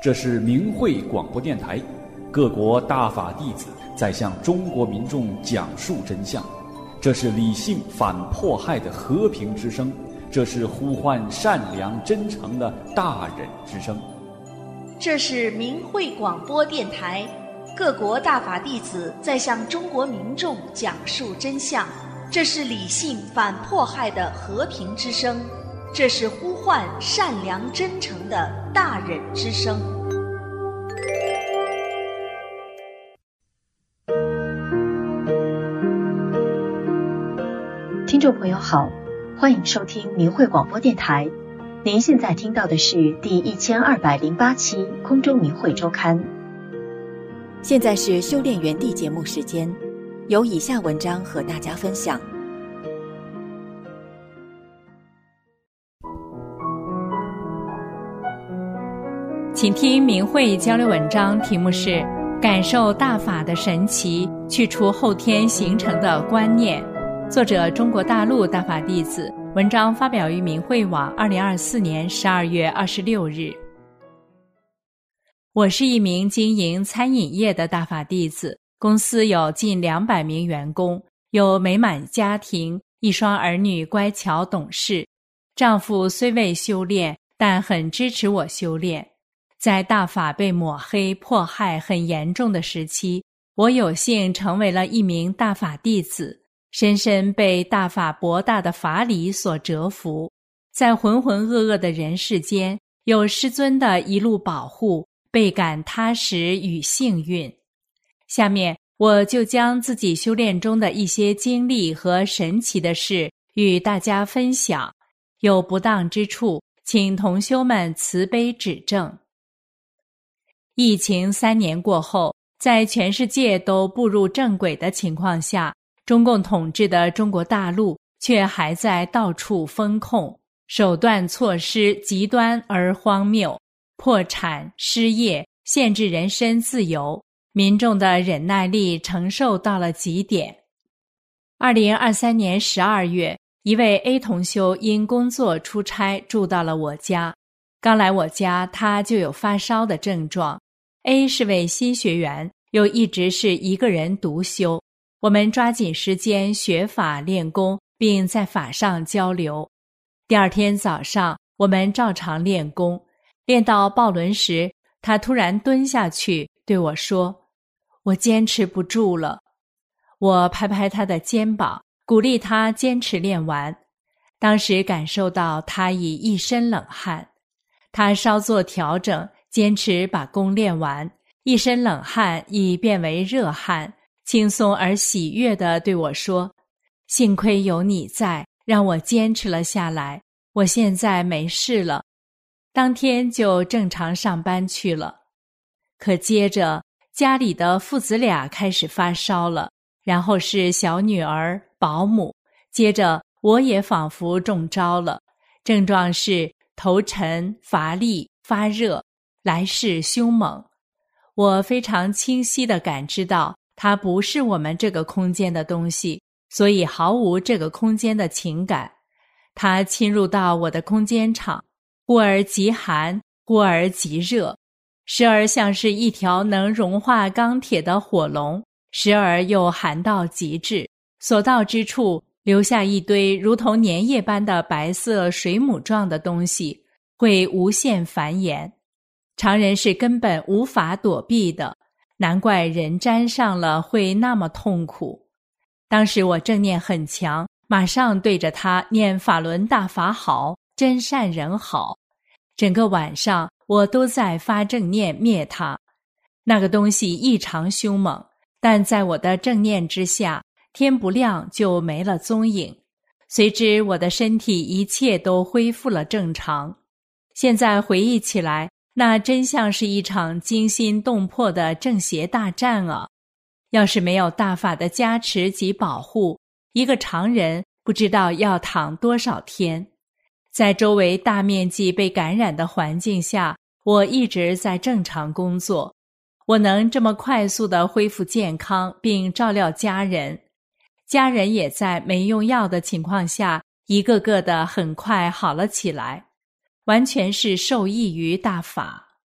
这是明慧广播电台，各国大法弟子在向中国民众讲述真相。这是理性反迫害的和平之声，这是呼唤善良真诚的大忍之声。 这是明慧广播电台，各国大法弟子在向中国民众讲述真相。这是理性反迫害的和平之声，这是呼唤善良真诚的大忍之声。 听众朋友好，欢迎收听明慧广播电台。您现在听到的是第1208期空中明慧周刊。 现在是修炼园地节目时间，有以下文章和大家分享。 请听明慧交流文章，题目是感受大法的神奇，去除后天形成的观念。作者中国大陆大法弟子，文章发表于明慧网2024年12月26日。我是一名经营餐饮业的大法弟子，公司有近200名员工，有美满家庭，一双儿女乖巧懂事。丈夫虽未修炼，但很支持我修炼。在大法被抹黑迫害很严重的时期，我有幸成为了一名大法弟子，深深被大法博大的法理所折服。在浑浑噩噩的人世间，有师尊的一路保护，倍感踏实与幸运。下面我就将自己修炼中的一些经历和神奇的事与大家分享，有不当之处，请同修们慈悲指正。疫情3年过后，在全世界都步入正轨的情况下，中共统治的中国大陆却还在到处封控，手段措施极端而荒谬，破产、失业、限制人身自由，民众的忍耐力承受到了极点。2023年12月，一位 A 同修因工作出差住到了我家。刚来我家，他就有发烧的症状。A 是位新学员，又一直是一个人独修。我们抓紧时间学法练功，并在法上交流。第二天早上，我们照常练功，练到抱轮时，他突然蹲下去对我说：“我坚持不住了。”我拍拍他的肩膀，鼓励他坚持练完。当时感受到他已一身冷汗，他稍作调整，坚持把功练完，一身冷汗已变为热汗，轻松而喜悦地对我说：“幸亏有你在，让我坚持了下来，我现在没事了。”当天就正常上班去了。可接着家里的父子俩开始发烧了，然后是小女儿、保姆，接着我也仿佛中招了，症状是头沉、乏力、发热，来势凶猛。我非常清晰地感知到它不是我们这个空间的东西，所以毫无这个空间的情感。它侵入到我的空间场，忽而极寒，忽而极热，时而像是一条能融化钢铁的火龙，时而又寒到极致，所到之处留下一堆如同粘液般的白色水母状的东西，会无限繁衍。常人是根本无法躲避的，难怪人沾上了会那么痛苦。当时我正念很强，马上对着他念法轮大法好，真善人好。整个晚上我都在发正念灭它。那个东西异常凶猛，但在我的正念之下，天不亮就没了踪影。随之我的身体一切都恢复了正常。现在回忆起来，那真像是一场惊心动魄的正邪大战啊！要是没有大法的加持及保护，一个常人不知道要躺多少天。在周围大面积被感染的环境下，我一直在正常工作。我能这么快速地恢复健康并照料家人，家人也在没用药的情况下，一个个的很快好了起来。完全是受益于大法。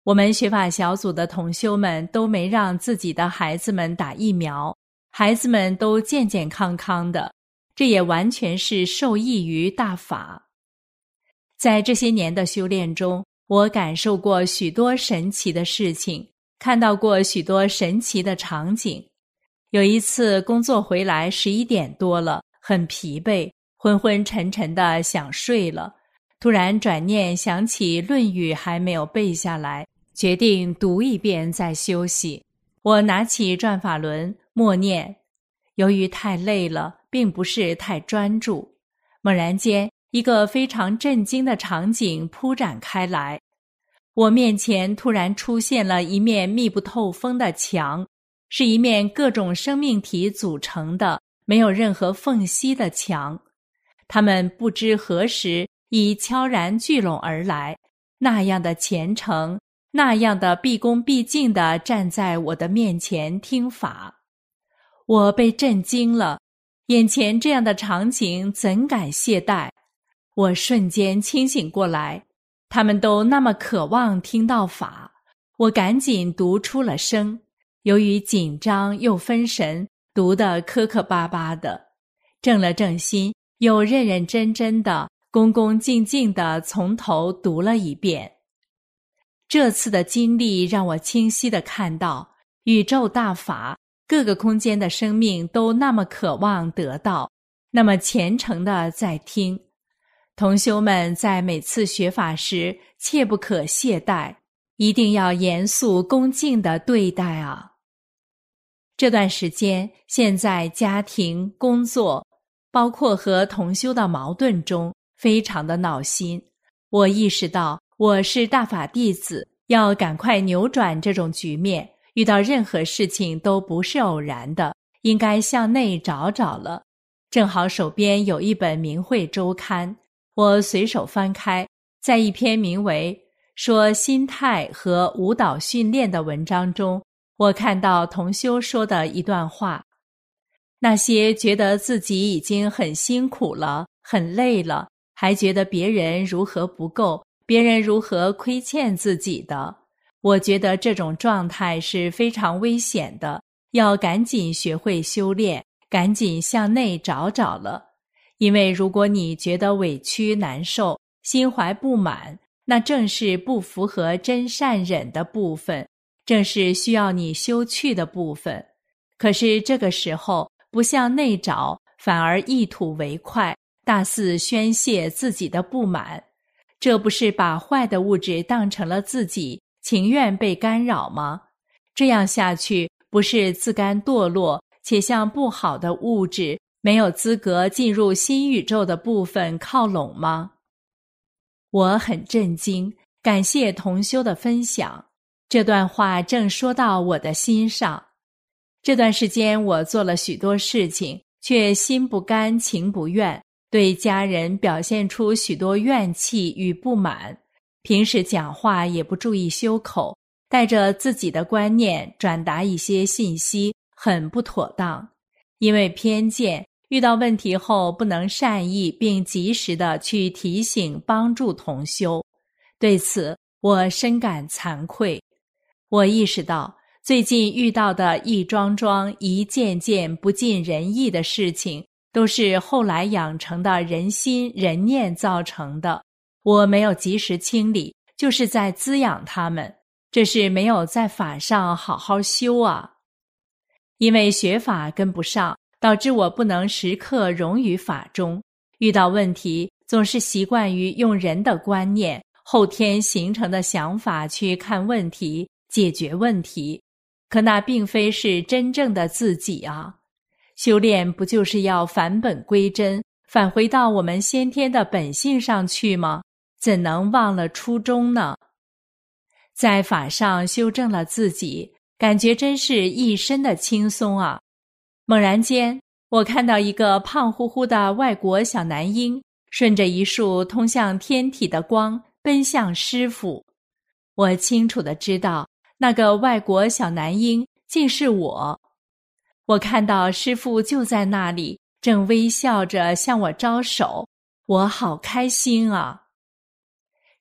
我们学法小组的同修们都没让自己的孩子们打疫苗，孩子们都健健康康的，这也完全是受益于大法。在这些年的修炼中，我感受过许多神奇的事情，看到过许多神奇的场景。有一次工作回来11点多了，很疲惫，昏昏沉沉的想睡了，突然转念想起《论语》还没有背下来，决定读一遍再休息。我拿起转法轮默念，由于太累了，并不是太专注。猛然间，一个非常震惊的场景铺展开来，我面前突然出现了一面密不透风的墙，是一面各种生命体组成的没有任何缝隙的墙，它们不知何时已悄然聚拢而来，那样的虔诚，那样的毕恭毕敬地站在我的面前听法。我被震惊了，眼前这样的场景怎敢懈怠？我瞬间清醒过来，他们都那么渴望听到法，我赶紧读出了声，由于紧张又分神，读得磕磕巴巴的，正了正心，又认认真真的、恭恭敬敬地从头读了一遍。这次的经历让我清晰地看到，宇宙大法，各个空间的生命都那么渴望得到，那么虔诚地在听。同修们在每次学法时，切不可懈怠，一定要严肃恭敬地对待啊！这段时间，现在家庭、工作，包括和同修的矛盾中，非常的闹心。我意识到，我是大法弟子，要赶快扭转这种局面，遇到任何事情都不是偶然的，应该向内找找了。正好手边有一本明慧周刊，我随手翻开，在一篇名为说心态和舞蹈训练的文章中，我看到同修说的一段话：那些觉得自己已经很辛苦了，很累了，还觉得别人如何不够，别人如何亏欠自己的，我觉得这种状态是非常危险的，要赶紧学会修炼，赶紧向内找找了。因为如果你觉得委屈难受，心怀不满，那正是不符合真善忍的部分，正是需要你修去的部分。可是这个时候不向内找，反而一吐为快，大肆宣泄自己的不满，这不是把坏的物质当成了自己，情愿被干扰吗？这样下去，不是自甘堕落，且向不好的物质没有资格进入新宇宙的部分靠拢吗？我很震惊，感谢同修的分享，这段话正说到我的心上。这段时间我做了许多事情，却心不甘情不愿，对家人表现出许多怨气与不满，平时讲话也不注意修口，带着自己的观念转达一些信息，很不妥当。因为偏见，遇到问题后不能善意并及时地去提醒帮助同修，对此我深感惭愧。我意识到最近遇到的一桩桩一件件不尽人意的事情，都是后来养成的人心人念造成的，我没有及时清理，就是在滋养他们，这是没有在法上好好修啊。因为学法跟不上，导致我不能时刻融于法中，遇到问题总是习惯于用人的观念、后天形成的想法去看问题、解决问题，可那并非是真正的自己啊。修炼不就是要返本归真，返回到我们先天的本性上去吗？怎能忘了初衷呢？在法上修正了自己，感觉真是一身的轻松啊。猛然间，我看到一个胖乎乎的外国小男婴，顺着一束通向天体的光奔向师父。我清楚地知道，那个外国小男婴竟是我。我看到师父就在那里，正微笑着向我招手，我好开心啊！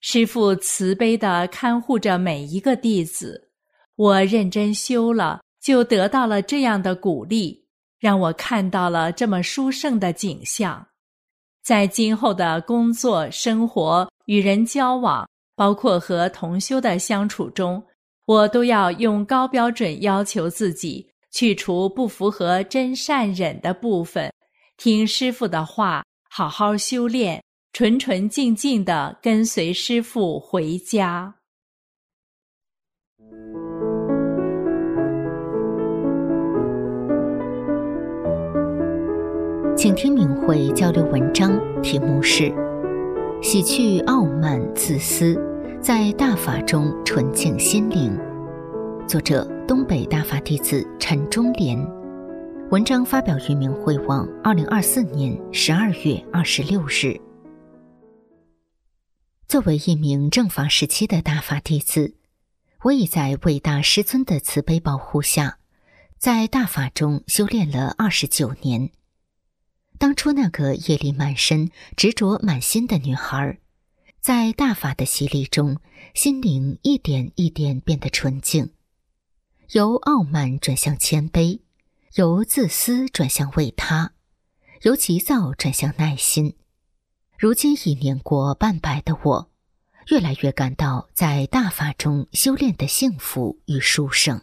师父慈悲地看护着每一个弟子，我认真修了，就得到了这样的鼓励，让我看到了这么殊胜的景象。在今后的工作、生活、与人交往，包括和同修的相处中，我都要用高标准要求自己，去除不符合真善忍的部分，听师父的话，好好修炼，纯纯净净地跟随师父回家。 请听明慧交流文章，题目是洗去傲慢自私，在大法中纯净心灵，作者东北大法弟子陈忠莲。文章发表于明慧网2024年12月26日。作为一名正法时期的大法弟子，我已在伟大师尊的慈悲保护下，在大法中修炼了29年。当初那个业力满身、执着满心的女孩，在大法的洗礼中，心灵一点一点变得纯净，由傲慢转向谦卑，由自私转向为他，由急躁转向耐心。如今已年过半百的我，越来越感到在大法中修炼的幸福与殊胜。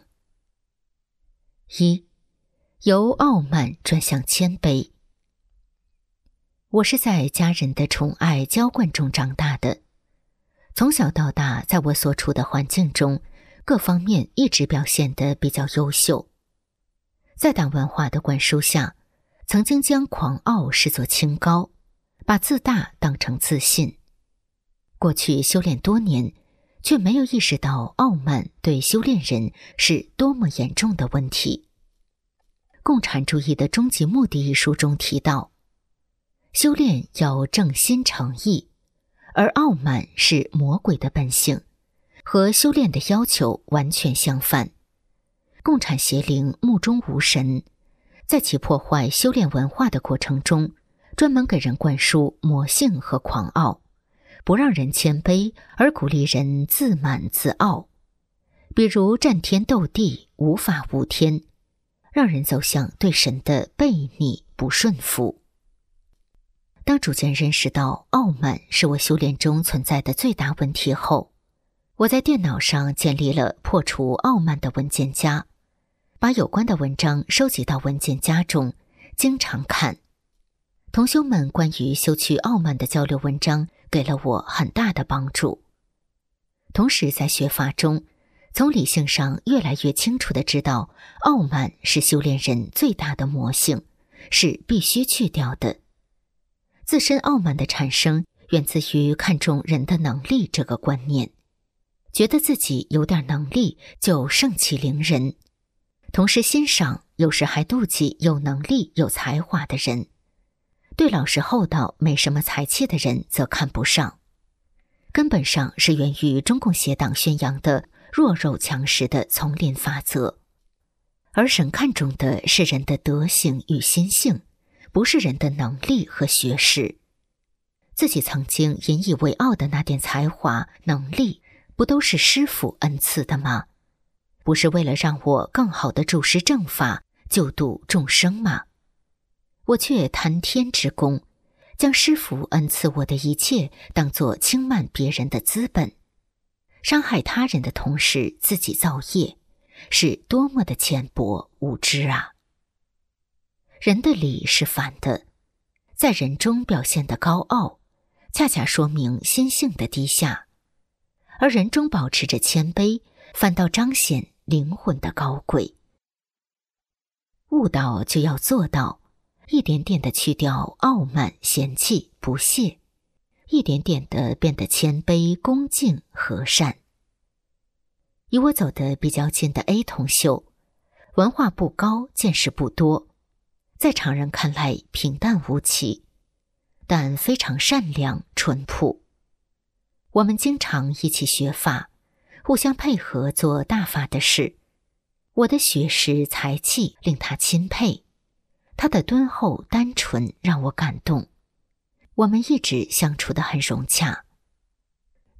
一，由傲慢转向谦卑。我是在家人的宠爱娇惯中长大的，从小到大，在我所处的环境中，各方面一直表现得比较优秀。在党文化的灌输下，曾经将狂傲视作清高，把自大当成自信。过去修炼多年，却没有意识到傲慢对修炼人是多么严重的问题。共产主义的终极目的一书中提到，修炼要正心诚意，而傲慢是魔鬼的本性，和修炼的要求完全相反。共产邪灵目中无神，在其破坏修炼文化的过程中，专门给人灌输魔性和狂傲，不让人谦卑，而鼓励人自满自傲。比如战天斗地，无法无天，让人走向对神的悖逆不顺服。当逐渐认识到傲慢是我修炼中存在的最大问题后，我在电脑上建立了破除傲慢的文件夹，把有关的文章收集到文件夹中，经常看。同修们关于修去傲慢的交流文章给了我很大的帮助。同时在学法中，从理性上越来越清楚地知道，傲慢是修炼人最大的魔性，是必须去掉的。自身傲慢的产生源自于看重人的能力这个观念，觉得自己有点能力就盛气凌人，同时欣赏有时还妒忌有能力有才华的人，对老实厚道没什么才气的人则看不上。根本上是源于中共邪党宣扬的弱肉强食的丛林法则，而神看重的是人的德行与心性，不是人的能力和学识。自己曾经引以为傲的那点才华能力，不都是师父恩赐的吗？不是为了让我更好地注释正法，救度众生吗？我却贪天之功，将师父恩赐我的一切当作轻慢别人的资本，伤害他人的同时自己造业，是多么的浅薄无知啊！人的理是反的，在人中表现的高傲，恰恰说明心性的低下，而人中保持着谦卑，反倒彰显灵魂的高贵。悟道就要做到，一点点地去掉傲慢、嫌弃、不屑，一点点地变得谦卑、恭敬、和善。与我走得比较近的 A 同修，文化不高，见识不多，在常人看来平淡无奇，但非常善良淳朴。我们经常一起学法，互相配合做大法的事。我的学识才气令他钦佩，他的敦厚单纯让我感动。我们一直相处得很融洽。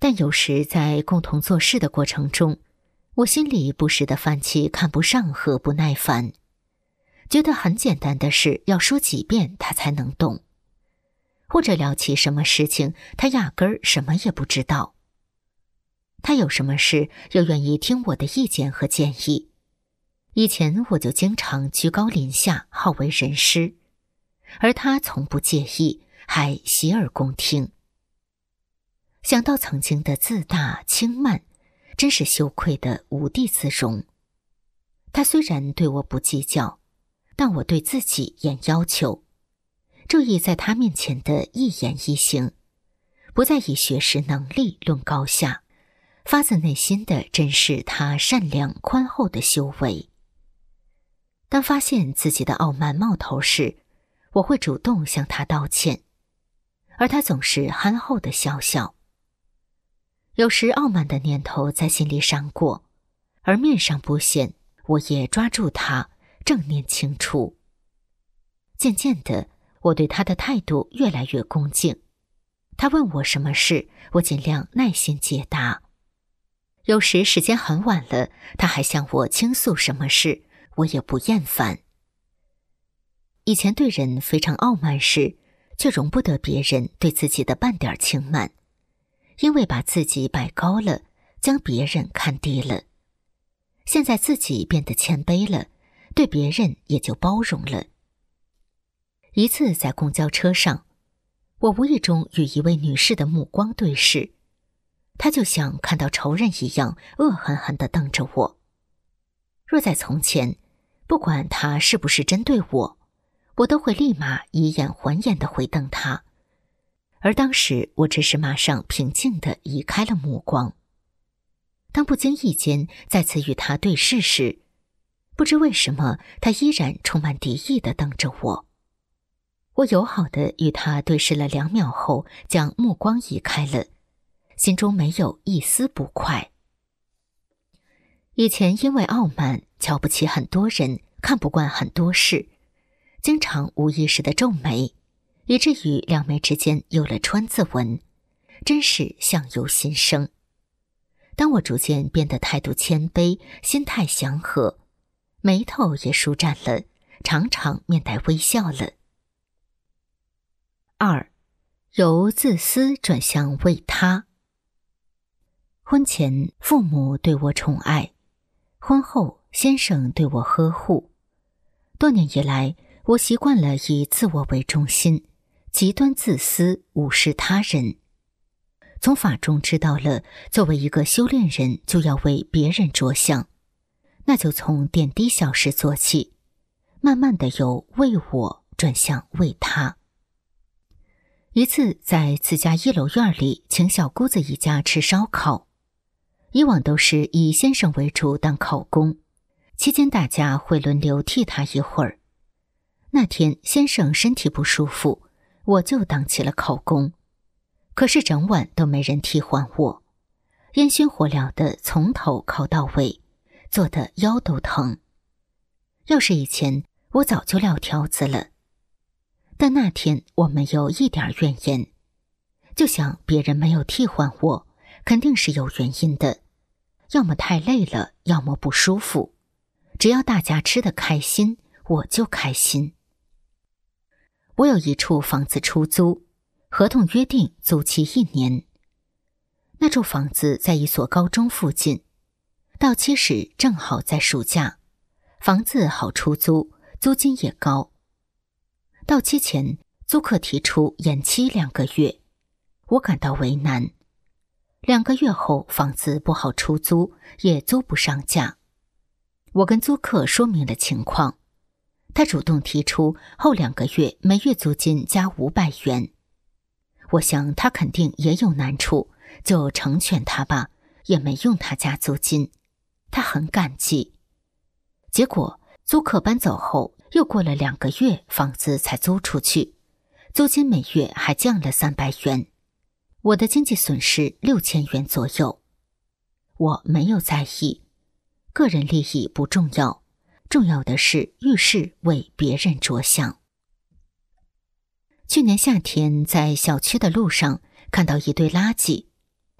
但有时在共同做事的过程中，我心里不时地泛起看不上和不耐烦，觉得很简单的事要说几遍他才能懂，或者聊起什么事情他压根儿什么也不知道。他有什么事又愿意听我的意见和建议，以前我就经常居高临下，好为人师，而他从不介意，还洗耳恭听。想到曾经的自大轻慢，真是羞愧的无地自容。他虽然对我不计较，但我对自己严要求，注意在他面前的一言一行，不再以学识能力论高下，发自内心的珍视他善良宽厚的修为。当发现自己的傲慢冒头时，我会主动向他道歉，而他总是憨厚的笑笑。有时傲慢的念头在心里闪过，而面上不显，我也抓住他，正念清除。渐渐的，我对他的态度越来越恭敬。他问我什么事，我尽量耐心解答。有时时间很晚了，他还向我倾诉什么事，我也不厌烦。以前对人非常傲慢时，却容不得别人对自己的半点轻慢，因为把自己摆高了，将别人看低了。现在自己变得谦卑了，对别人也就包容了。一次在公交车上，我无意中与一位女士的目光对视，她就像看到仇人一样，恶狠狠地瞪着我。若在从前，不管她是不是针对我，我都会立马以眼还眼地回瞪她，而当时我只是马上平静地移开了目光。当不经意间再次与他对视时，不知为什么他依然充满敌意地瞪着我。我友好地与他对视了2秒后，将目光移开了，心中没有一丝不快。以前因为傲慢，瞧不起很多人，看不惯很多事，经常无意识地皱眉，以至于两眉之间有了川字纹，真是相由心生。当我逐渐变得态度谦卑，心态祥和，眉头也舒展了，常常面带微笑了。2. 由自私转向为他。婚前父母对我宠爱，婚后先生对我呵护。多年以来，我习惯了以自我为中心，极端自私，无视他人。从法中知道了，作为一个修炼人就要为别人着想，那就从点滴小事做起，慢慢的由为我转向为他。一次在自家1楼院里请小姑子一家吃烧烤，以往都是以先生为主当烤工，期间大家会轮流替他一会儿。那天先生身体不舒服，我就当起了烤工。可是整晚都没人替换我，烟熏火燎的从头烤到尾，做得腰都疼。要是以前，我早就撂挑子了。但那天我没有一点怨言，就想别人没有替换我，肯定是有原因的，要么太累了，要么不舒服。只要大家吃得开心，我就开心。我有一处房子出租，合同约定租期1年。那处房子在一所高中附近，到期时正好在暑假，房子好出租，租金也高。到期前，租客提出延期2个月，我感到为难。2个月后，房子不好出租，也租不上价。我跟租客说明了情况，他主动提出后2个月每月租金加500元。我想他肯定也有难处，就成全他吧，也没用他加租金。他很感激。结果租客搬走后，又过了2个月，房子才租出去，租金每月还降了300元，我的经济损失6000元左右。我没有在意，个人利益不重要，重要的是遇事为别人着想。去年夏天在小区的路上看到一堆垃圾，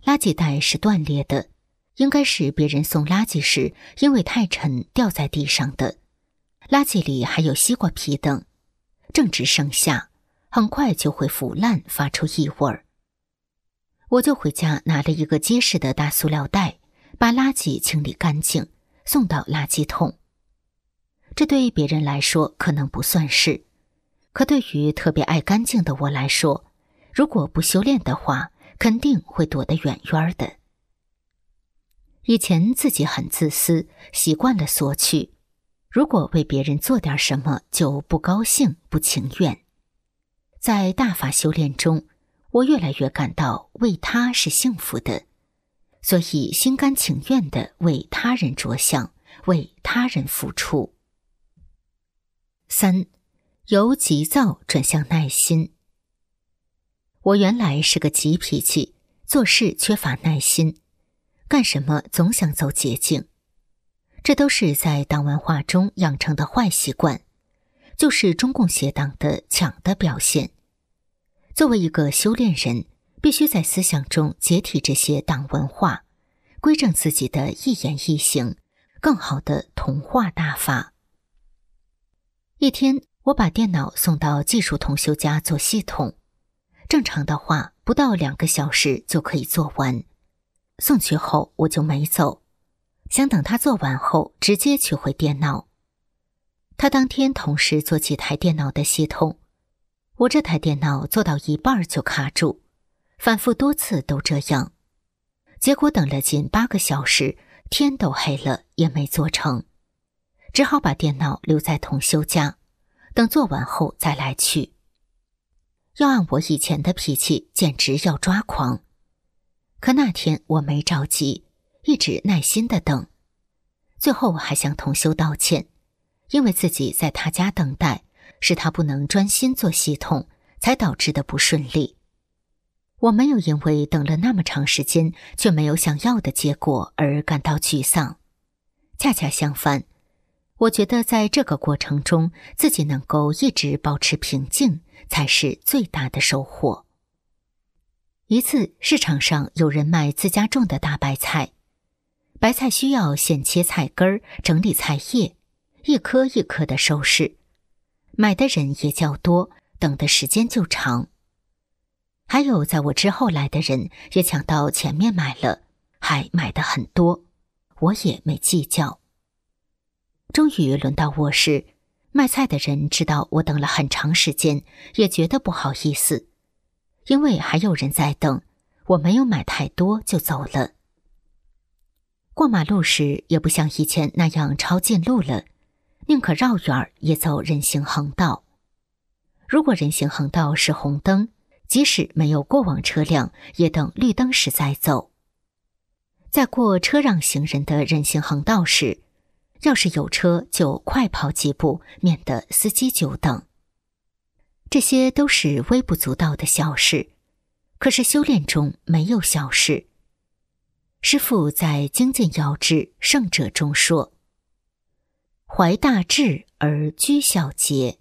垃圾袋是断裂的，应该是别人送垃圾时因为太沉掉在地上的。垃圾里还有西瓜皮等，正值盛夏，很快就会腐烂，发出异味。我就回家拿了一个结实的大塑料袋，把垃圾清理干净，送到垃圾桶。这对别人来说可能不算事，可对于特别爱干净的我来说，如果不修炼的话，肯定会躲得远远的。以前自己很自私，习惯了索取，如果为别人做点什么就不高兴不情愿。在大法修炼中，我越来越感到为他是幸福的，所以心甘情愿地为他人着想，为他人付出。3. 由急躁转向耐心。我原来是个急脾气，做事缺乏耐心，干什么总想走捷径。这都是在党文化中养成的坏习惯，就是中共邪党的强的表现。作为一个修炼人，必须在思想中解体这些党文化，规正自己的一言一行，更好地同化大法。一天，我把电脑送到技术同修家做系统，正常的话不到2个小时就可以做完。送去后我就没走，想等他做完后直接取回电脑。他当天同时做几台电脑的系统，我这台电脑做到一半就卡住，反复多次都这样。结果等了近8个小时，天都黑了也没做成，只好把电脑留在同修家，等做完后再来取。要按我以前的脾气，简直要抓狂。可那天我没着急，一直耐心地等，最后还向同修道歉，因为自己在他家等待，是他不能专心做系统，才导致的不顺利。我没有因为等了那么长时间却没有想要的结果而感到沮丧，恰恰相反，我觉得在这个过程中自己能够一直保持平静才是最大的收获。一次市场上有人卖自家种的大白菜，白菜需要现切菜根，整理菜叶，一颗一颗的收拾，买的人也较多，等的时间就长。还有在我之后来的人也抢到前面买了，还买的很多，我也没计较。终于轮到我时，卖菜的人知道我等了很长时间，也觉得不好意思，因为还有人在等，我没有买太多就走了。过马路时也不像以前那样抄近路了，宁可绕远也走人行横道。如果人行横道是红灯，即使没有过往车辆，也等绿灯时再走。在过车让行人的人行横道时，要是有车就快跑几步，免得司机久等。这些都是微不足道的小事，可是修炼中没有小事。师父在《精进要旨圣者》中说：怀大志而居小节。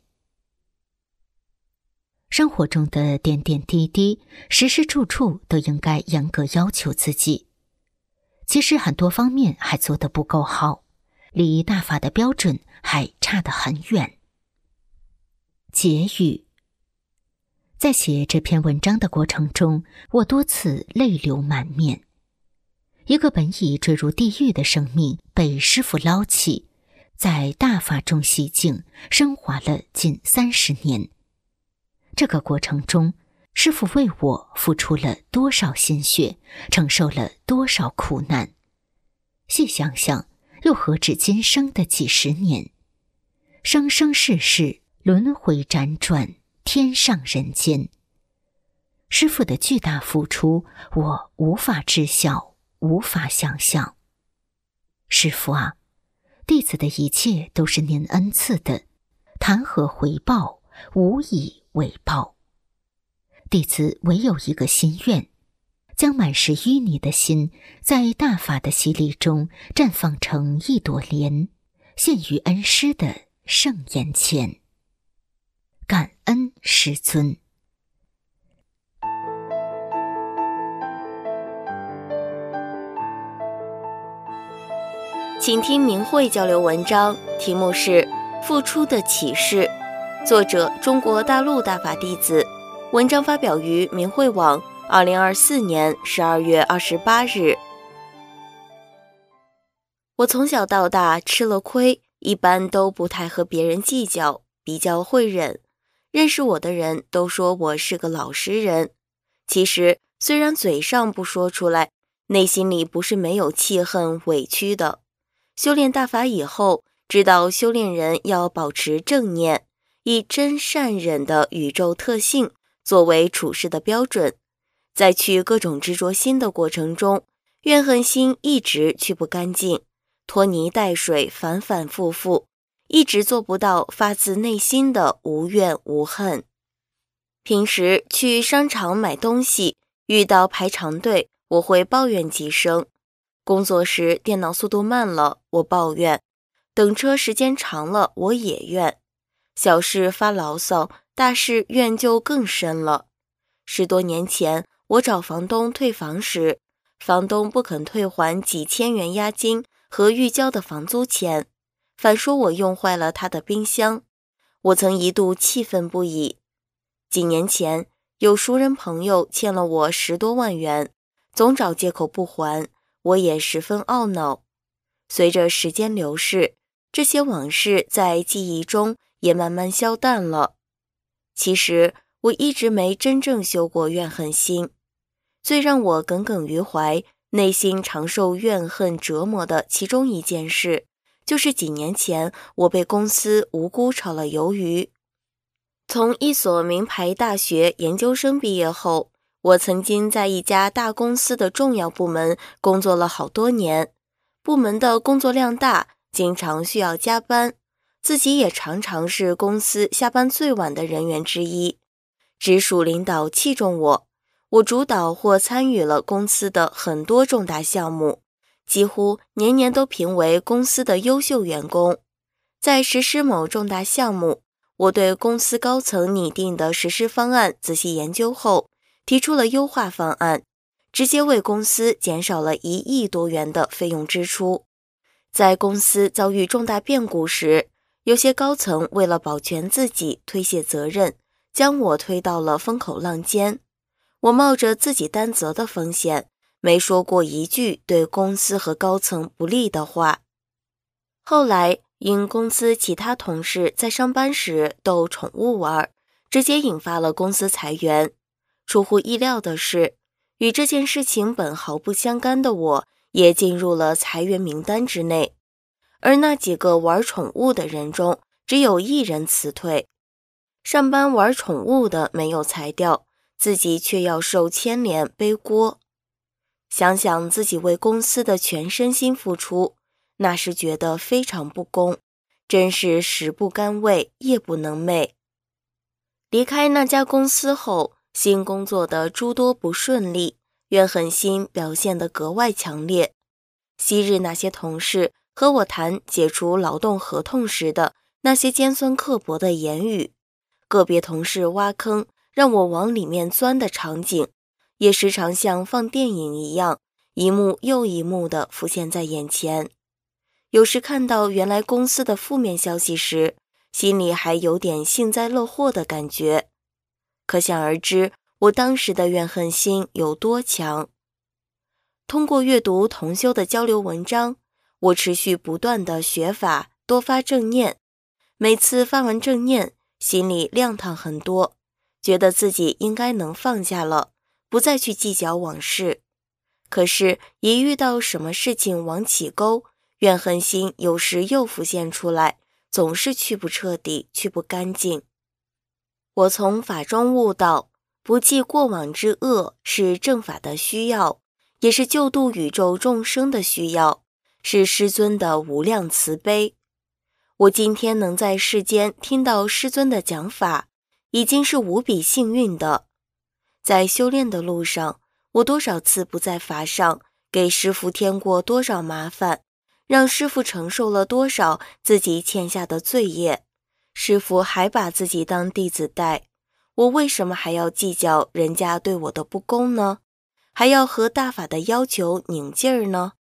生活中的点点滴滴，时时处处都应该严格要求自己。其实很多方面还做得不够好，离大法的标准还差得很远。结语。在写这篇文章的过程中，我多次泪流满面。一个本已坠入地狱的生命被师父捞起，在大法中洗净升华了近30年。这个过程中，师父为我付出了多少心血，承受了多少苦难。细想想，又何止今生的几十年，生生世世轮回辗转，天上人间。师父的巨大付出，我无法知晓，无法想象。师父啊，弟子的一切都是您恩赐的，谈何回报，无以为报。弟子唯有一个心愿，将满是淤泥的心，在大法的洗礼中绽放成一朵莲，献于恩师的圣眼前。感恩师尊。 请听明慧交流文章，题目是《付出的启示》，作者中国大陆大法弟子，文章发表于明慧网2024年12月28日。我从小到大吃了亏，一般都不太和别人计较，比较会忍。认识我的人都说我是个老实人。其实虽然嘴上不说出来，内心里不是没有气恨委屈的。修炼大法以后，知道修炼人要保持正念，以真善忍的宇宙特性作为处事的标准。在去各种执着心的过程中，怨恨心一直去不干净，拖泥带水，反反复复，一直做不到发自内心的无怨无恨。平时去商场买东西，遇到排长队，我会抱怨几声。工作时电脑速度慢了，我抱怨；等车时间长了，我也怨。小事发牢骚，大事怨就更深了。10多年前，我找房东退房时，房东不肯退还几千元押金和预交的房租钱，反说我用坏了他的冰箱。我曾一度气愤不已。几年前，有熟人朋友欠了我10多万元，总找借口不还，我也十分懊恼。随着时间流逝，这些往事在记忆中也慢慢消淡了。其实我一直没真正修过怨恨心。最让我耿耿于怀，内心常受怨恨折磨的其中一件事，就是几年前我被公司无辜炒了鱿鱼。从一所名牌大学研究生毕业后，我曾经在一家大公司的重要部门工作了好多年。部门的工作量大，经常需要加班，自己也常常是公司下班最晚的人员之一。直属领导器重我，我主导或参与了公司的很多重大项目，几乎年年都评为公司的优秀员工。在实施某重大项目，我对公司高层拟定的实施方案仔细研究后，提出了优化方案，直接为公司减少了1亿多元的费用支出。在公司遭遇重大变故时，有些高层为了保全自己推卸责任，将我推到了风口浪尖。我冒着自己担责的风险，没说过一句对公司和高层不利的话。后来因公司其他同事在上班时逗宠物玩，直接引发了公司裁员。出乎意料的是，与这件事情本毫不相干的我，也进入了裁员名单之内。而那几个玩宠物的人中，只有1人辞退。上班玩宠物的没有裁掉，自己却要受牵连背锅。想想自己为公司的全身心付出，那时觉得非常不公，真是食不甘味，夜不能寐。离开那家公司后，新工作的诸多不顺利，怨恨心表现得格外强烈。昔日那些同事和我谈解除劳动合同时的那些尖酸刻薄的言语，个别同事挖坑让我往里面钻的场景，也时常像放电影一样，一幕又一幕地浮现在眼前。有时看到原来公司的负面消息时，心里还有点幸灾乐祸的感觉。可想而知，我当时的怨恨心有多强。通过阅读同修的交流文章，我持续不断地学法，多发正念。每次发完正念，心里亮堂很多，觉得自己应该能放下了，不再去计较往事。可是，一遇到什么事情往起勾，怨恨心有时又浮现出来，总是去不彻底，去不干净。我从法中悟到，不记过往之恶是正法的需要，也是救度宇宙众生的需要，是师尊的无量慈悲。我今天能在世间听到师尊的讲法，已经是无比幸运的。在修炼的路上，我多少次不在法上，给师父添过多少麻烦，让师父承受了多少自己欠下的罪业，师父还把自己当弟子带，我为什么还要计较人家对我的不公呢？还要和大法的要求拧劲儿呢？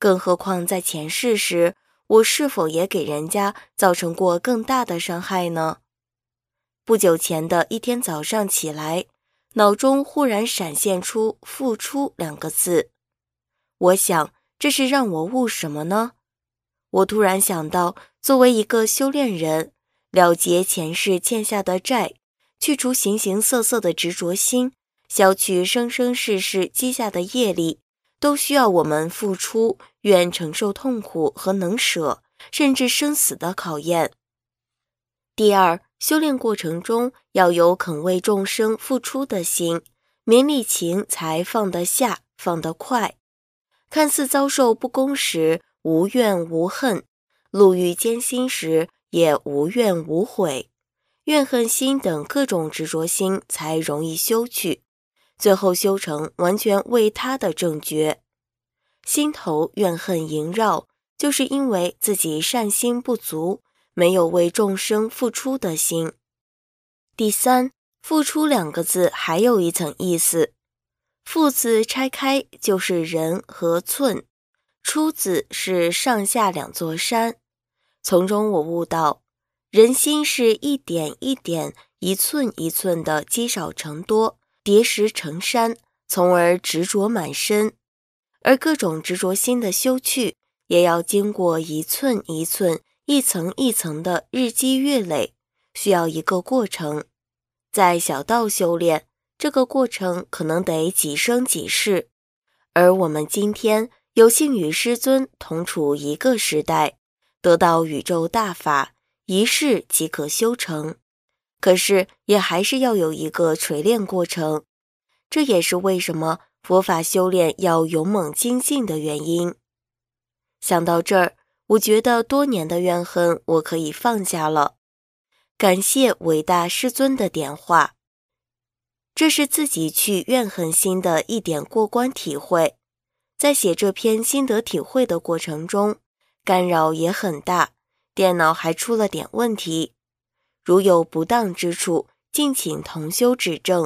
更何况在前世时，我是否也给人家造成过更大的伤害呢？不久前的一天早上起来，脑中忽然闪现出付出2个字。我想，这是让我悟什么呢？我突然想到，作为一个修炼人，了结前世欠下的债，去除形形色色的执着心，消去生生世世积下的业力，都需要我们付出，愿承受痛苦和能舍，甚至生死的考验。第二，修炼过程中要有肯为众生付出的心，绵力情才放得下，放得快。看似遭受不公时，无怨无恨；路遇艰辛时，也无怨无悔。怨恨心等各种执着心才容易修去，最后修成完全为他的正觉。心头怨恨萦绕，就是因为自己善心不足，没有为众生付出的心。第三，付出2个字还有一层意思。付字拆开就是人和寸，出字是上下2座山。从中我悟到，人心是一点一点、一寸一寸的积少成多，叠石成山，从而执着满身。而各种执着心的修去，也要经过一寸一寸、一层一层的日积月累，需要一个过程。在小道修炼，这个过程可能得几生几世，而我们今天有幸与师尊同处一个时代，得到宇宙大法，一世即可修成。可是也还是要有一个锤炼过程，这也是为什么佛法修炼要勇猛精进的原因。想到这儿，我觉得多年的怨恨我可以放下了，感谢伟大师尊的点化。这是自己去怨恨心的一点过关体会。在写这篇心得体会的过程中，干扰也很大，电脑还出了点问题，如有不当之处，敬请同修指正。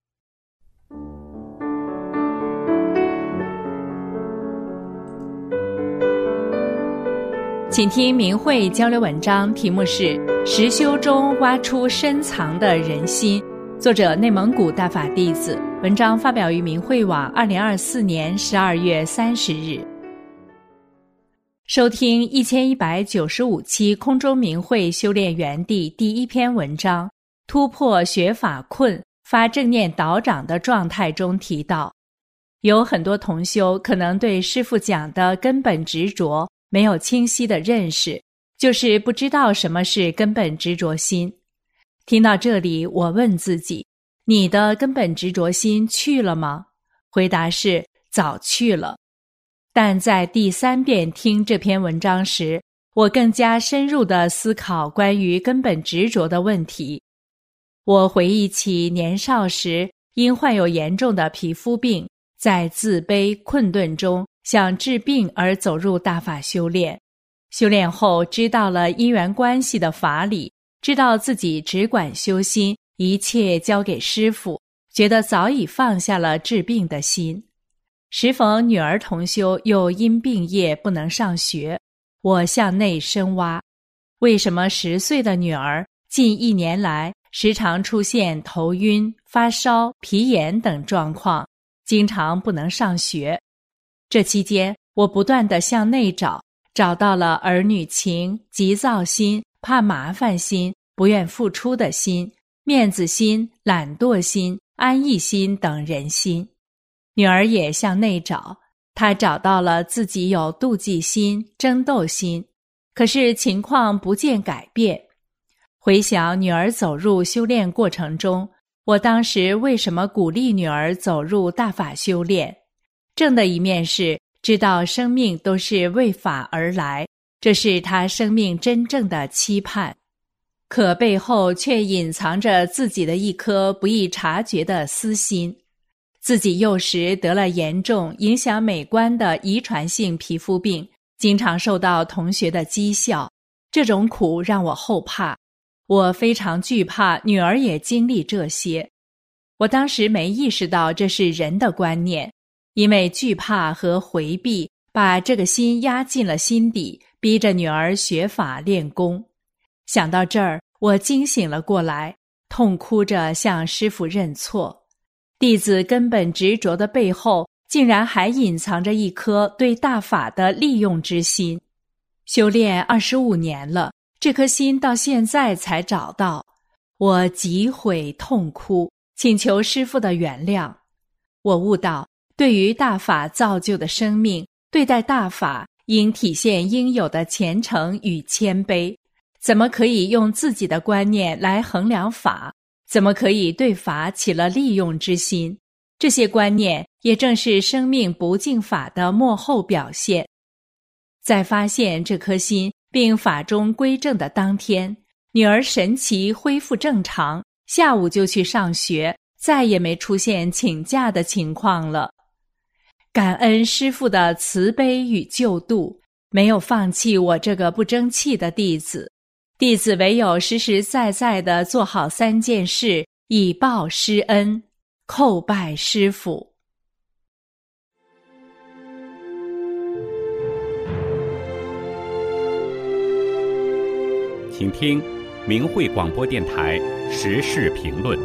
请听明慧交流文章，题目是《实修中挖出深藏的人心》，作者内蒙古大法弟子，文章发表于明慧网2024年12月30日。收听1195期空中明慧修炼园地第1篇文章，突破学法困，发正念导掌的状态中提到，有很多同修可能对师父讲的根本执着没有清晰的认识，就是不知道什么是根本执着心。听到这里，我问自己，你的根本执着心去了吗？回答是早去了。但在第3遍听这篇文章时，我更加深入地思考关于根本执着的问题。我回忆起年少时因患有严重的皮肤病，在自卑困顿中想治病而走入大法修炼。修炼后知道了因缘关系的法理，知道自己只管修心，一切交给师父，觉得早已放下了治病的心。时逢女儿同修又因病业不能上学，我向内深挖，为什么10岁的女儿近1年来时常出现头晕、发烧、皮炎等状况，经常不能上学？这期间我不断地向内找，找到了儿女情、急躁心、怕麻烦心、不愿付出的心、面子心、懒惰心、安逸心等人心。女儿也向内找，她找到了自己有妒忌心、争斗心，可是情况不见改变。回想女儿走入修炼过程中，我当时为什么鼓励女儿走入大法修炼？正的一面是知道生命都是为法而来，这是她生命真正的期盼，可背后却隐藏着自己的一颗不易察觉的私心。自己幼时得了严重影响美观的遗传性皮肤病，经常受到同学的讥笑，这种苦让我后怕。我非常惧怕女儿也经历这些。我当时没意识到这是人的观念，因为惧怕和回避把这个心压进了心底，逼着女儿学法练功。想到这儿，我惊醒了过来，痛哭着向师父认错。弟子根本执着的背后，竟然还隐藏着一颗对大法的利用之心。修炼25年了，这颗心到现在才找到。我极悔痛哭，请求师父的原谅。我悟到，对于大法造就的生命，对待大法应体现应有的虔诚与谦卑。怎么可以用自己的观念来衡量法？怎么可以对法起了利用之心？这些观念也正是生命不净法的末后表现。在发现这颗心并法中归正的当天，女儿神奇恢复正常，下午就去上学，再也没出现请假的情况了。感恩师父的慈悲与救度，没有放弃我这个不争气的弟子。弟子唯有实实在在地做好3件事，以报师恩，叩拜师父。 请听明慧广播电台时事评论。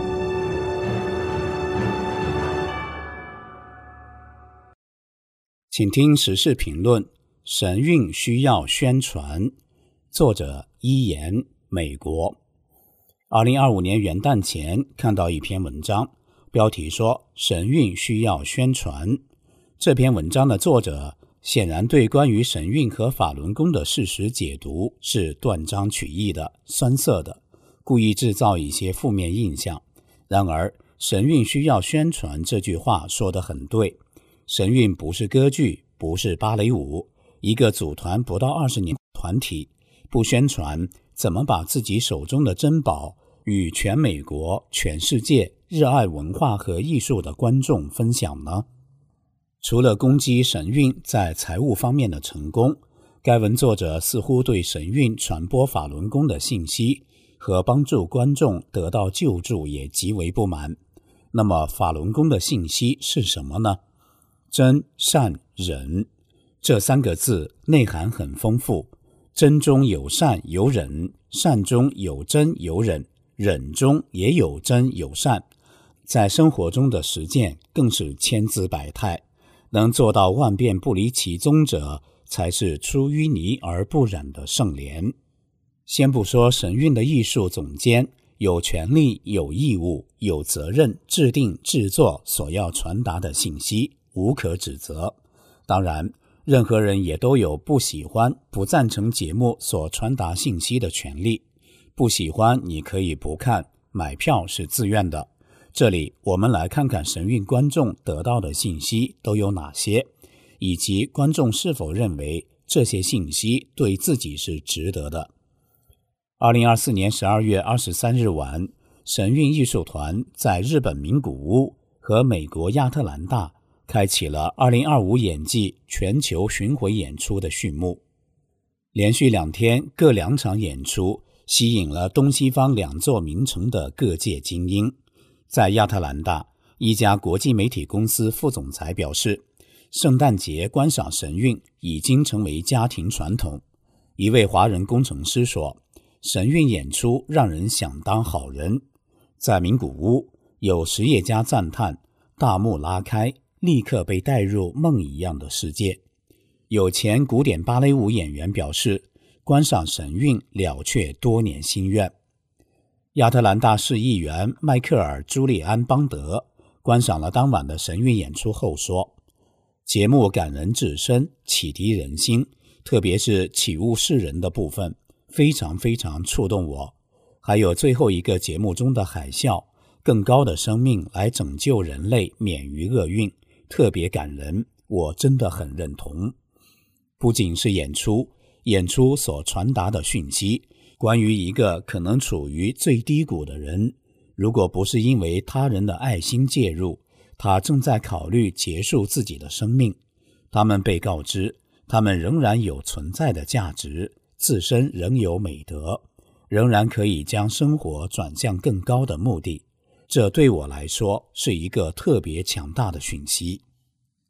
请听时事评论：神韵需要宣传。作者伊言，美国。2025年元旦前看到一篇文章，标题说神韵需要宣传。这篇文章的作者显然对关于神韵和法轮功的事实解读是断章取义的、酸涩的，故意制造一些负面印象。然而神韵需要宣传这句话说得很对，神韵不是歌剧，不是芭蕾舞，一个组团不到20年团体，不宣传怎么把自己手中的珍宝与全美国、全世界热爱文化和艺术的观众分享呢？除了攻击神韵在财务方面的成功，该文作者似乎对神韵传播法轮功的信息和帮助观众得到救助也极为不满。那么法轮功的信息是什么呢？真、善、忍，这3个字内涵很丰富，真中有善有忍，善中有真有忍，忍中也有真有善，在生活中的实践更是千姿百态，能做到万变不离其宗者，才是出淤泥而不染的圣莲。先不说神韵的艺术总监有权利、有义务、有责任制定制作所要传达的信息，无可指责。当然任何人也都有不喜欢、不赞成节目所传达信息的权利。不喜欢你可以不看，买票是自愿的。这里我们来看看神韵观众得到的信息都有哪些，以及观众是否认为这些信息对自己是值得的。2024年12月23日晚，神韵艺术团在日本名古屋和美国亚特兰大开启了2025演季全球巡回演出的序幕。连续2天各2场演出，吸引了东西方2座名城的各界精英。在亚特兰大，一家国际媒体公司副总裁表示，圣诞节观赏神韵已经成为家庭传统。一位华人工程师说，神韵演出让人想当好人。在名古屋，有实业家赞叹大幕拉开，立刻被带入梦一样的世界。有前古典芭蕾舞演员表示，观赏神韵了却多年心愿。亚特兰大市议员迈克尔·朱利安·邦德观赏了当晚的神韵演出后说，节目感人至深，启迪人心，特别是启悟世人的部分非常非常触动我。还有最后一个节目中的海啸，更高的生命来拯救人类免于厄运，特别感人，我真的很认同。不仅是演出所传达的讯息，关于一个可能处于最低谷的人，如果不是因为他人的爱心介入，他正在考虑结束自己的生命，他们被告知他们仍然有存在的价值，自身仍有美德，仍然可以将生活转向更高的目的。这对我来说是一个特别强大的讯息。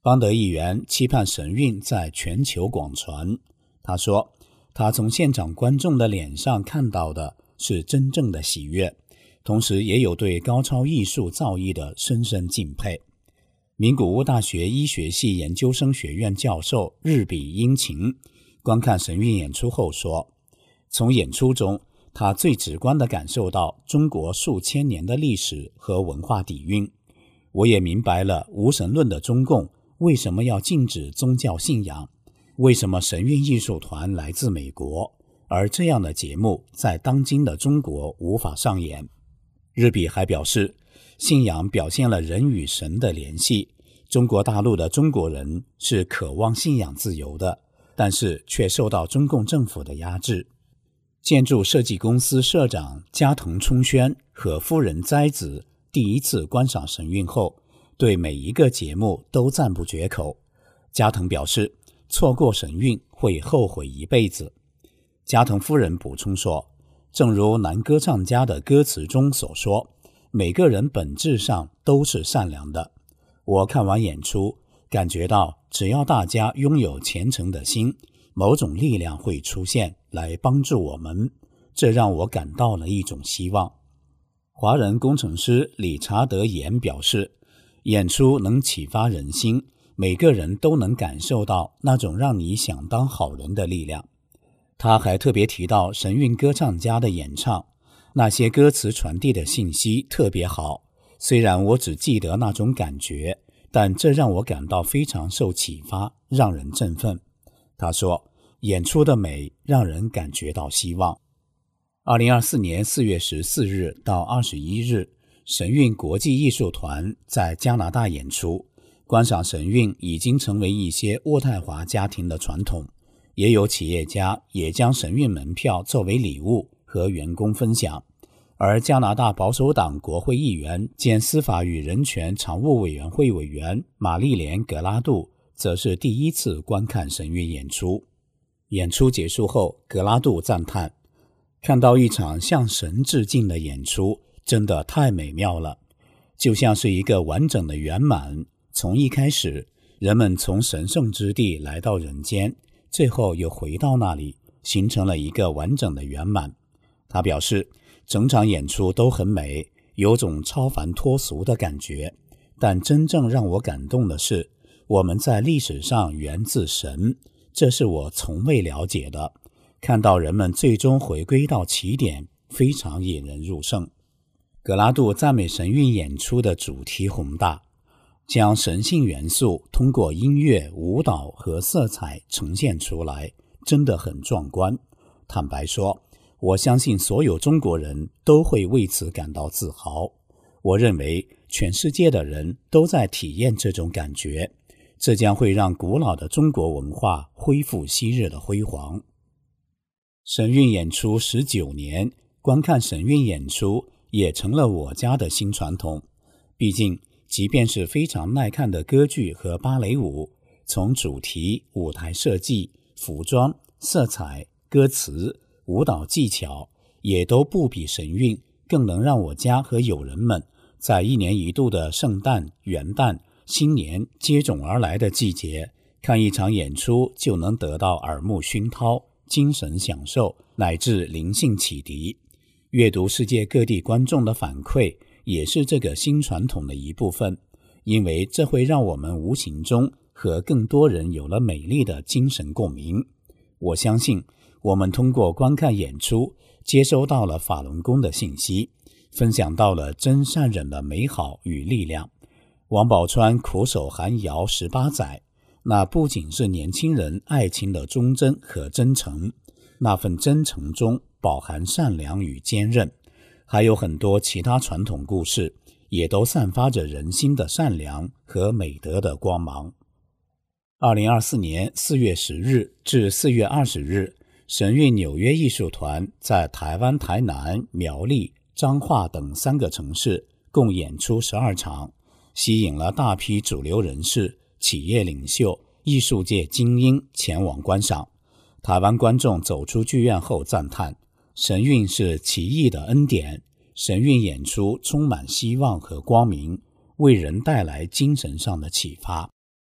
邦德议员期盼神韵在全球广传。他说，他从现场观众的脸上看到的是真正的喜悦，同时也有对高超艺术造诣的深深敬佩。名古屋大学医学系研究生学院教授日比英晴观看神韵演出后说，从演出中他最直观地感受到中国数千年的历史和文化底蕴。我也明白了无神论的中共为什么要禁止宗教信仰，为什么神韵艺术团来自美国，而这样的节目在当今的中国无法上演。日比还表示，信仰表现了人与神的联系，中国大陆的中国人是渴望信仰自由的，但是却受到中共政府的压制。建筑设计公司社长加藤冲宣和夫人斋子第一次观赏神韵后，对每一个节目都赞不绝口。加藤表示，错过神韵会后悔一辈子。加藤夫人补充说，正如男歌唱家的歌词中所说，每个人本质上都是善良的。我看完演出，感觉到只要大家拥有虔诚的心，某种力量会出现来帮助我们，这让我感到了一种希望。华人工程师理查德·严表示，演出能启发人心，每个人都能感受到那种让你想当好人的力量。他还特别提到神韵歌唱家的演唱，那些歌词传递的信息特别好，虽然我只记得那种感觉，但这让我感到非常受启发，让人振奋。他说，演出的美让人感觉到希望。2024年4月14日到21日，神韵国际艺术团在加拿大演出。观赏神韵已经成为一些渥太华家庭的传统，也有企业家也将神韵门票作为礼物和员工分享。而加拿大保守党国会议员兼司法与人权常务委员会委员玛丽莲·格拉杜则是第一次观看神韵演出。演出结束后，格拉杜赞叹，看到一场向神致敬的演出真的太美妙了，就像是一个完整的圆满，从一开始人们从神圣之地来到人间，最后又回到那里，形成了一个完整的圆满。他表示，整场演出都很美，有种超凡脱俗的感觉，但真正让我感动的是，我们在历史上源自神，这是我从未了解的。看到人们最终回归到起点，非常引人入胜。格拉杜赞美神韵演出的主题宏大，将神性元素通过音乐、舞蹈和色彩呈现出来，真的很壮观。坦白说，我相信所有中国人都会为此感到自豪。我认为全世界的人都在体验这种感觉，这将会让古老的中国文化恢复昔日的辉煌。神韵演出19年，观看神韵演出也成了我家的新传统。毕竟，即便是非常耐看的歌剧和芭蕾舞，从主题、舞台设计、服装、色彩、歌词、舞蹈技巧，也都不比神韵更能让我家和友人们在1年1度的圣诞、元旦、新年接踵而来的季节，看一场演出就能得到耳目熏陶、精神享受乃至灵性启迪。阅读世界各地观众的反馈也是这个新传统的一部分，因为这会让我们无形中和更多人有了美丽的精神共鸣。我相信我们通过观看演出接收到了法轮功的信息，分享到了真善忍的美好与力量。王宝钏苦守寒窑18载，那不仅是年轻人爱情的忠贞和真诚，那份真诚中饱含善良与坚韧，还有很多其他传统故事，也都散发着人心的善良和美德的光芒。2024年4月10日至4月20日，神韵纽约艺术团在台湾台南、苗栗、彰化等3个城市共演出12场，吸引了大批主流人士、企业领袖、艺术界精英前往观赏。台湾观众走出剧院后赞叹，神韵是奇异的恩典，神韵演出充满希望和光明，为人带来精神上的启发。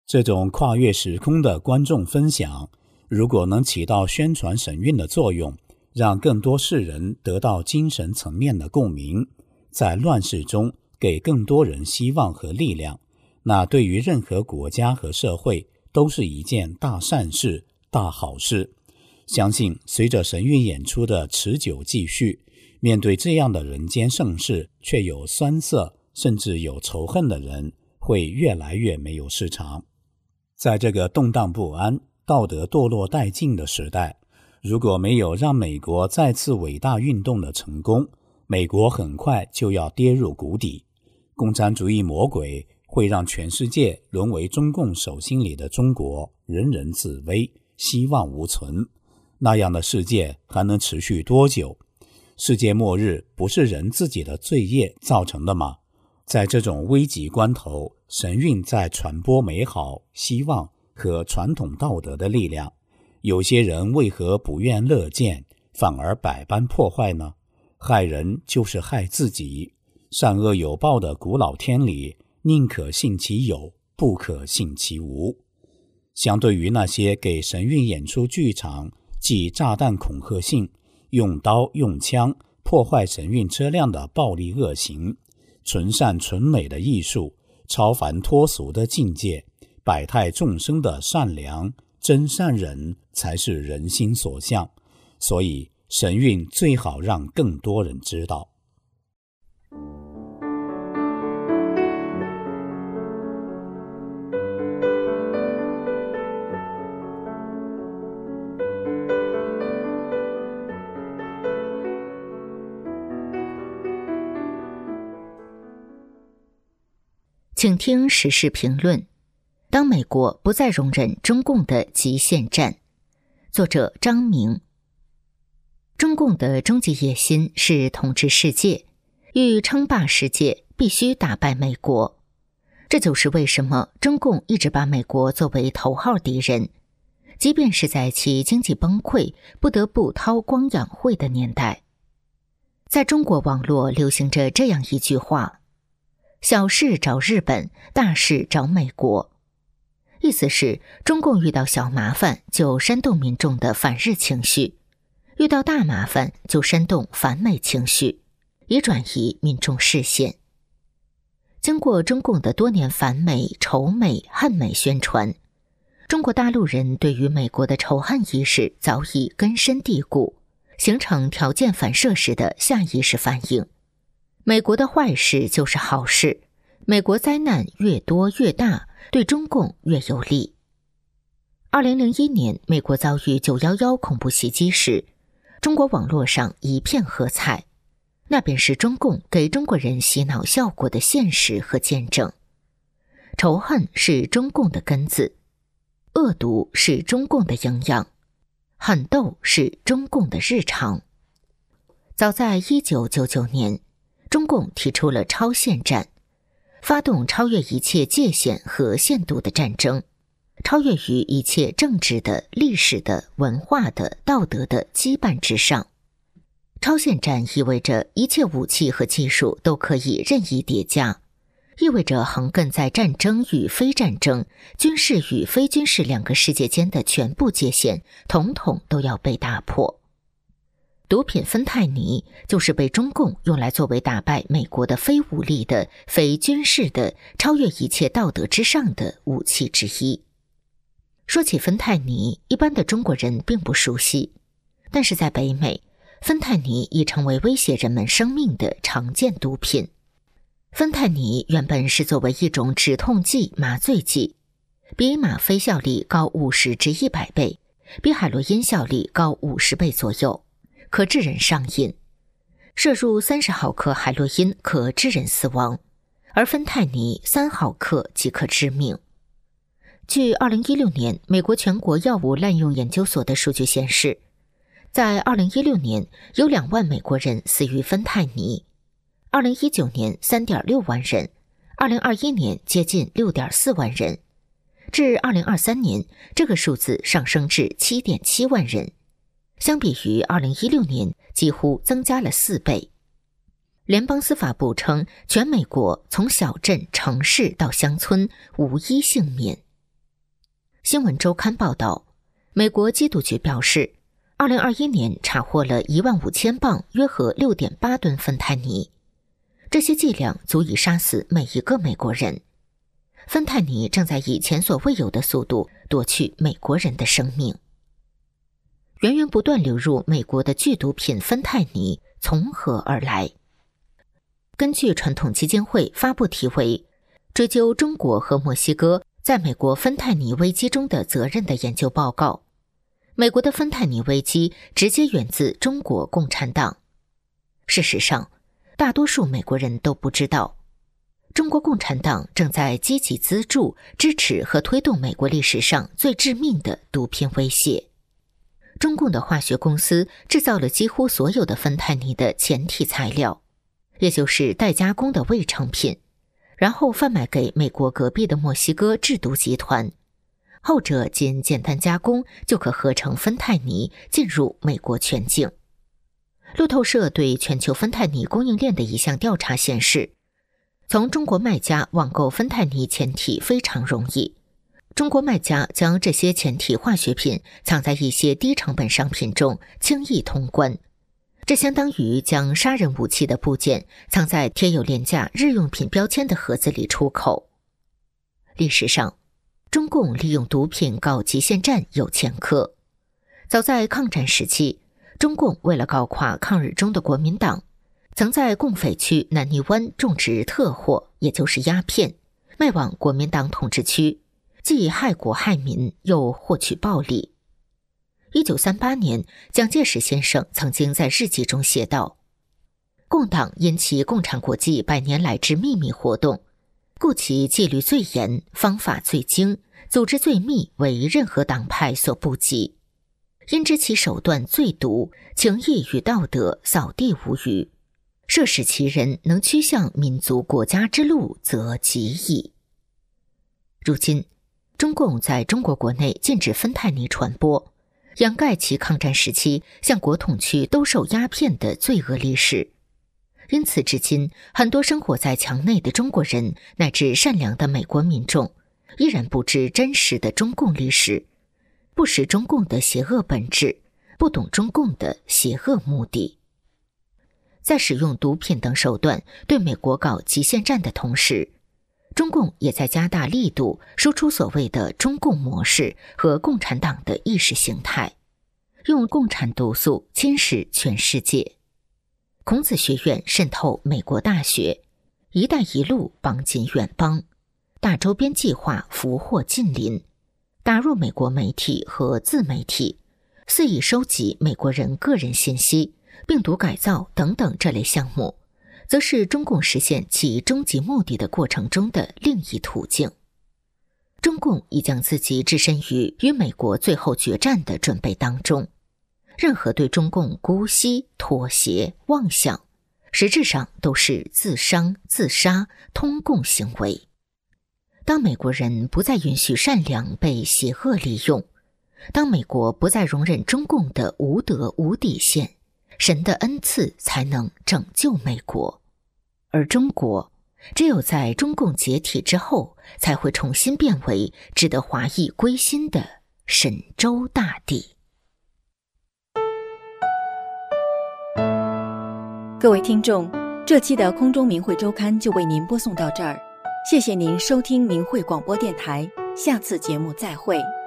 这种跨越时空的观众分享，如果能起到宣传神韵的作用，让更多世人得到精神层面的共鸣，在乱世中给更多人希望和力量，那对于任何国家和社会都是一件大善事、大好事。相信随着神韵演出的持久继续，面对这样的人间盛世，却有酸涩甚至有仇恨的人，会越来越没有市场。在这个动荡不安、道德堕落殆尽的时代，如果没有让美国再次伟大运动的成功，美国很快就要跌入谷底。共产主义魔鬼会让全世界沦为中共手心里的中国，人人自危，希望无存。那样的世界还能持续多久？世界末日不是人自己的罪业造成的吗？在这种危急关头，神韵在传播美好、希望和传统道德的力量。有些人为何不愿乐见，反而百般破坏呢？害人就是害自己。善恶有报的古老天理，宁可信其有，不可信其无。相对于那些给神韵演出剧场寄炸弹恐吓信、用刀用枪破坏神韵车辆的暴力恶行，纯善纯美的艺术，超凡脱俗的境界，百态众生的善良真善忍，才是人心所向。所以神韵最好让更多人知道。 请听时事评论：当美国不再容忍中共的极限战。作者张明。中共的终极野心是统治世界，欲称霸世界必须打败美国。这就是为什么中共一直把美国作为头号敌人，即便是在其经济崩溃不得不韬光养晦的年代。在中国网络流行着这样一句话：小事找日本，大事找美国。意思是中共遇到小麻烦就煽动民众的反日情绪，遇到大麻烦就煽动反美情绪，以转移民众视线。经过中共的多年反美、仇美、恨美宣传，中国大陆人对于美国的仇恨意识早已根深蒂固，形成条件反射式的下意识反应。美国的坏事就是好事，美国灾难越多越大，对中共越有利。2001年美国遭遇911恐怖袭击时，中国网络上一片喝彩，那便是中共给中国人洗脑效果的现实和见证。仇恨是中共的根子，恶毒是中共的营养，狠斗是中共的日常。早在1999年，中共提出了超限战，发动超越一切界限和限度的战争，超越于一切政治的、历史的、文化的、道德的羁绊之上。超限战意味着一切武器和技术都可以任意叠加，意味着横亘在战争与非战争、军事与非军事两个世界间的全部界限统统都要被打破。毒品芬太尼就是被中共用来作为打败美国的非武力的、非军事的、超越一切道德之上的武器之一。说起芬太尼，一般的中国人并不熟悉，但是在北美，芬太尼已成为威胁人们生命的常见毒品。芬太尼原本是作为一种止痛剂、麻醉剂，比吗啡效力高50至100倍，比海洛因效力高50倍左右，可致人上瘾。摄入30毫克海洛因可致人死亡，而芬太尼3毫克即可致命。据2016年美国全国药物滥用研究所的数据显示，在2016年有2万美国人死于芬太尼，2019年3.6万人，2021年接近6.4万人，至2023年这个数字上升至7.7万人，相比于2016年几乎增加了4倍。联邦司法部称，全美国从小镇、城市到乡村无一幸免。 新闻周刊报道，美国缉毒局表示，2021年查获了15000磅，约合6.8吨芬太尼。这些剂量足以杀死每一个美国人。芬太尼正在以前所未有的速度夺去美国人的生命。源源不断流入美国的剧毒品芬太尼从何而来？根据传统基金会发布题为《追究中国和墨西哥在美国芬太尼危机中的责任》的研究报告，美国的芬太尼危机直接源自中国共产党。事实上，大多数美国人都不知道，中国共产党正在积极资助、支持和推动美国历史上最致命的毒品威胁。中共的化学公司制造了几乎所有的芬太尼的前体材料，也就是待加工的未成品，然后贩卖给美国隔壁的墨西哥制毒集团，后者仅简单加工就可合成芬太尼进入美国全境。路透社对全球芬太尼供应链的一项调查显示，从中国卖家网购芬太尼前体非常容易，中国卖家将这些前体化学品藏在一些低成本商品中，轻易通关。这相当于将杀人武器的部件藏在贴有廉价日用品标签的盒子里出口。历史上，中共利用毒品搞极限战有前科。早在抗战时期，中共为了搞垮抗日中的国民党，曾在共匪区南泥湾种植特货，也就是鸦片，卖往国民党统治区，既害国害民，又获取暴利。1938年，蒋介石先生曾经在日记中写道：共党因其共产国际100年来之秘密活动，故其纪律最严，方法最精，组织最密，为任何党派所不及。因知其手段最毒，情义与道德扫地无余，设使其人能趋向民族国家之路，则极矣。如今，中共在中国国内禁止芬太尼传播，掩盖其抗战时期向国统区兜售鸦片的罪恶历史。因此至今，很多生活在墙内的中国人乃至善良的美国民众依然不知真实的中共历史，不识中共的邪恶本质，不懂中共的邪恶目的。在使用毒品等手段对美国搞极限战的同时，中共也在加大力度输出所谓的中共模式和共产党的意识形态，用共产毒素侵蚀全世界。孔子学院渗透美国大学，一带一路帮进远邦，大周边计划俘获近邻，打入美国媒体和自媒体，肆意收集美国人个人信息、病毒改造等等这类项目，则是中共实现其终极目的的过程中的另一途径。中共已将自己置身于与美国最后决战的准备当中，任何对中共姑息、妥协、妄想，实质上都是自伤、自杀、通共行为。当美国人不再允许善良被邪恶利用，当美国不再容忍中共的无德无底线，神的恩赐才能拯救美国。而中国只有在中共解体之后，才会重新变为值得华裔归心的神州大地。 各位听众，这期的空中明慧周刊就为您播送到这儿，谢谢您收听明慧广播电台，下次节目再会。